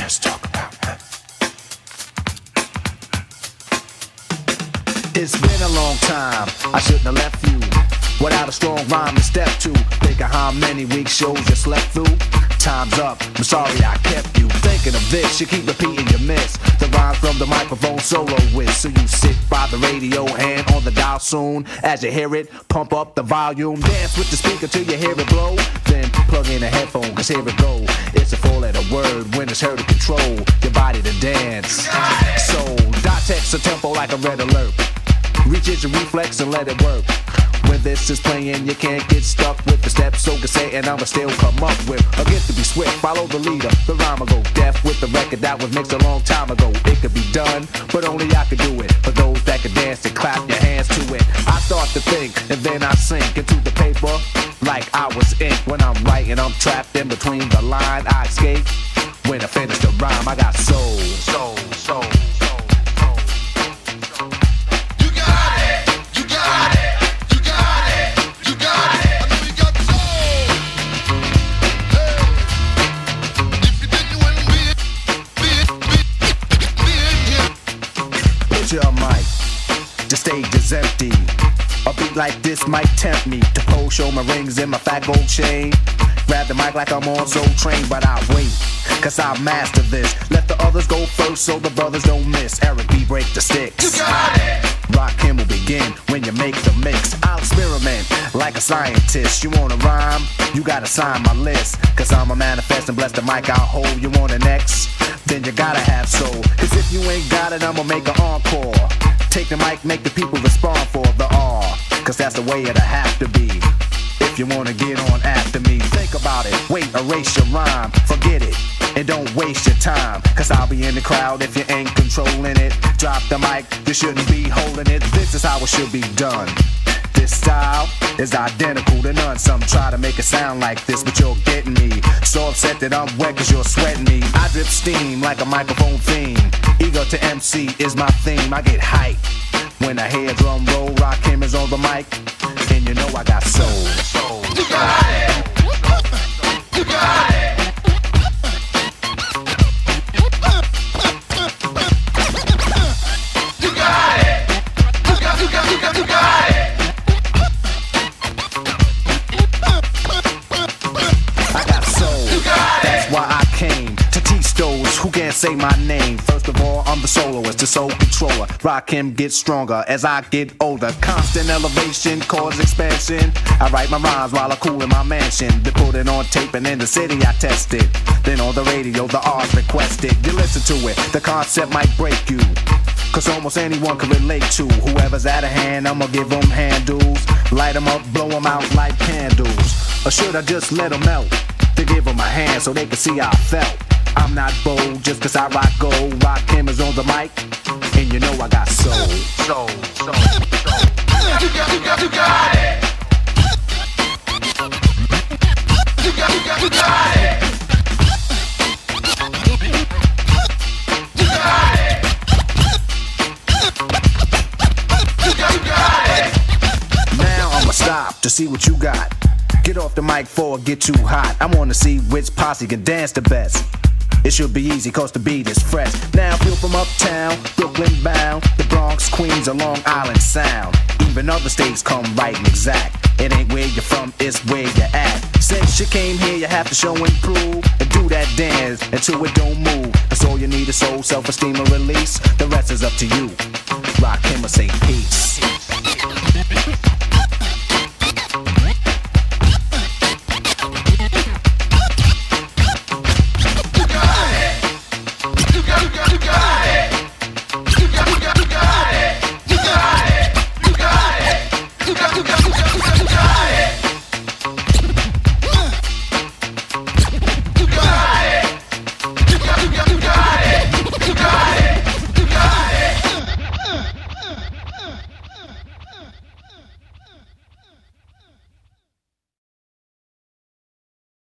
Let's talk about that. It's been a long time, I shouldn't have left you without a strong rhyme to step to. Think of how many weeks shows you slept through. Time's up, I'm sorry I kept you thinking of this. You keep repeating your miss the rhyme from the microphone solo with. So you sit by the radio, hand on the dial soon. As you hear it, pump up the volume. Dance with the speaker till you hear it blow. Then plug in a headphone, cause here it go. It's a four-letter word when it's heard to control your body to dance. So dot text a tempo like a red alert. Reach your reflex and let it work. When this is playing, you can't get stuck with the steps. So can say, and I'ma still come up with a gift to be swift. Follow the leader, the rhyme will go deaf with the record that was mixed a long time ago. It could be done, but only I could do it. For those that can dance and clap your hands to it. I start to think, and then I sink into the paper like I was ink. When I'm writing, I'm trapped in between the line. I escape when I finish the rhyme. I got soul, soul, soul. Your mic, the stage is empty. A beat like this might tempt me to pose, show my rings and my fat gold chain. Grab the mic like I'm on Soul Train, but I wait, cause I master this. Let the others go first so the brothers don't miss. Eric B, break the sticks. You got it! Rakim will begin when you make the mix. I'll experiment like a scientist. You wanna rhyme? You gotta sign my list. Cause I'm a manifest and bless the mic I'll hold. You want an X? Then you gotta have soul. Cause if you ain't got it, I'ma make an encore. Take the mic, make the people respond for the R. Cause that's the way it'll have to be. If you wanna get on after me, think about it. Wait, erase your rhyme, forget it. And don't waste your time, cause I'll be in the crowd if you ain't controlling it. Drop the mic, you shouldn't be holding it. This is how it should be done. This style is identical to none. Some try to make it sound like this, but you're getting me. So upset that I'm wet cause you're sweating me. I drip steam like a microphone theme. Ego to MC is my theme. I get hype when I hear drum roll. Rakim is on the mic, and you know I got soul. Soul. You got it. You got it. You got it. You got it. Why I came to teach those who can't say my name. First of all, I'm the soloist, the soul controller. Rakim gets stronger as I get older. Constant elevation, cause expansion. I write my rhymes while I cool in my mansion. They put it on tape and in the city I test it. Then on the radio, the R's requested. You listen to it, the concept might break you. Cause almost anyone can relate to. Whoever's out of hand, I'ma give them handles. Light them up, blow them out like candles. Or should I just let them melt? To give them a hand so they can see how I felt. I'm not bold just cause I rock gold. Rakim is on the mic, and you know I got soul. Soul, soul, soul. You got it. You got it. You got it. You got it. You got it. Now I'ma stop to see what you got. Get off the mic before it get too hot. I wanna see which posse can dance the best. It should be easy cause the beat is fresh. Now feel from uptown, Brooklyn bound, the Bronx, Queens, or Long Island Sound. Even other states come right and exact. It ain't where you're from, it's where you're at. Since you came here, you have to show and prove. And do that dance until it don't move. That's all you need is soul, self-esteem, and release. The rest is up to you. Rakim will say peace.